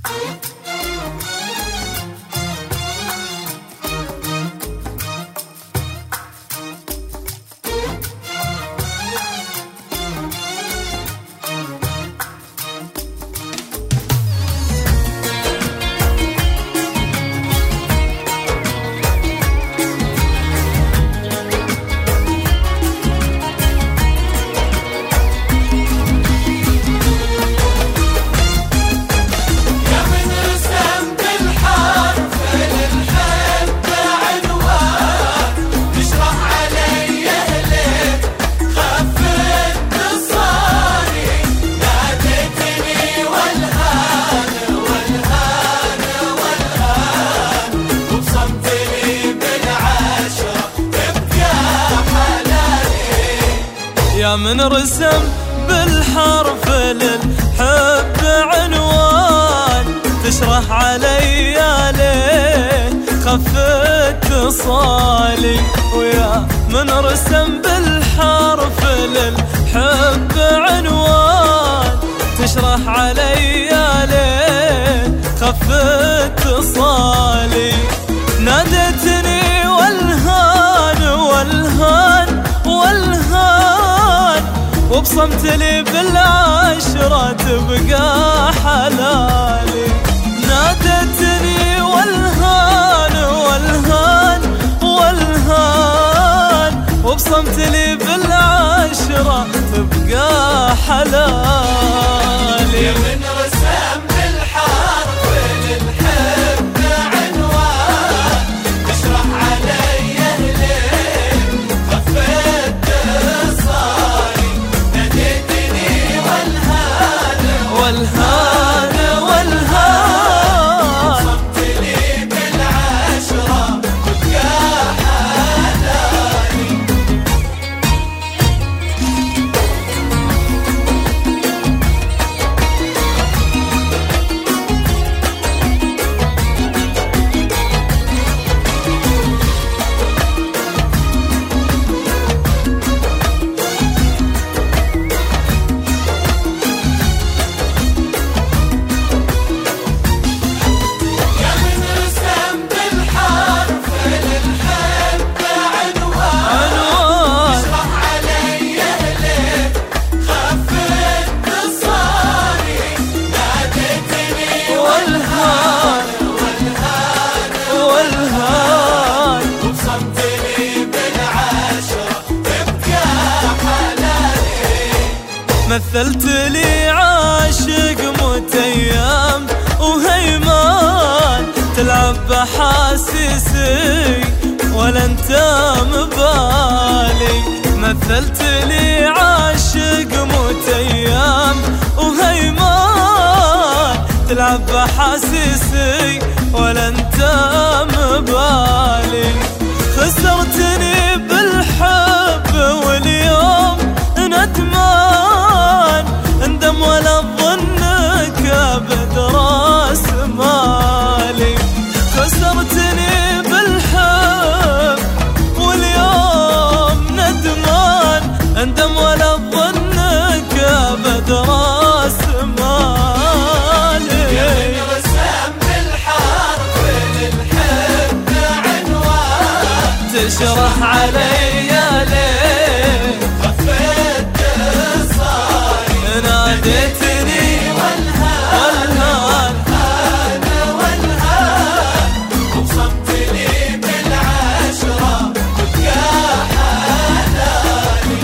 يا من رسم بالحرف للحب عنوان تشرح علي ليه خف اتصالي. ويا من رسم بالحرف للحب عنوان تشرح علي ليه خف اتصالي. نادتني والهان والهان والهان وبصمت لي بالعشرة تبقى حلالي. نادتني والهان والهان والهان وبصمت لي بالعشرة تبقى حلالي. يا من رسم بالحرف للحب عنوان تشرح علي ليه خفت اتصالي. ناديتني والهان والهان والهان وصمت لي بالعشرة تبقى حلالي. مثلت لي عاشق متيم وهيمان تلعب بحاسسي ولا انت مبالي. مثلت لي عاشق متيم وهيمان تلعب بحاسسي ولا انت مبالي. خسرتني بالحب واليوم ندمان اندم ولا اظنك ابد راس مالي. خسرتني بالحب واليوم ندمان اندم ولا اظنك ابد راس مالي. يا من رسم بالحرف للحب عنوان تشرح علي ليه خفت اتصالي. ناديتني والهان والهان وبصمت لي بالعشرة تبقى حلالي.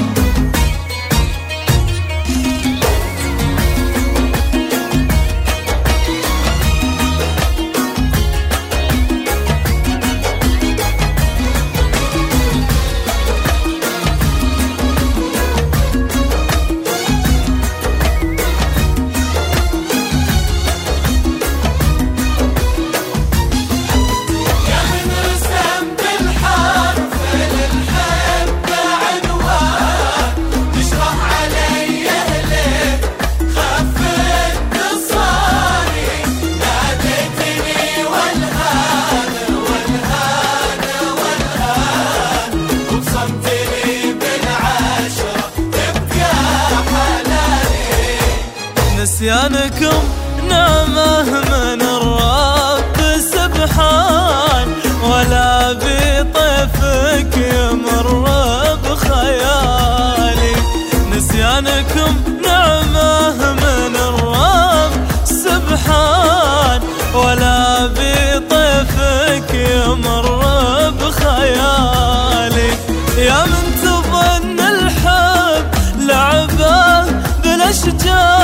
نسيانكم نعمة من اشجار